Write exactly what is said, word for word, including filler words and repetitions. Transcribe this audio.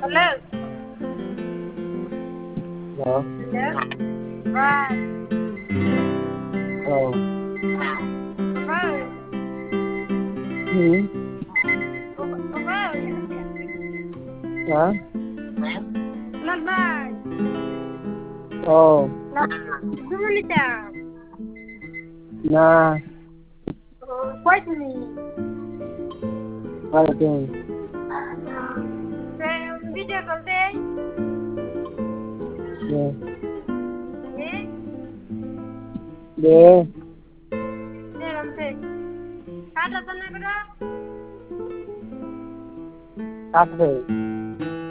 Hello. Hello. Hello. Right. Oh. Right. Hmm. Right. Hả? Not bad. Oh. Not. Dominica. Na. Quite me. What again? Then video call day. Yeah. Eh? Yeah. Then I'm saying. Kada sana kada. Saturday.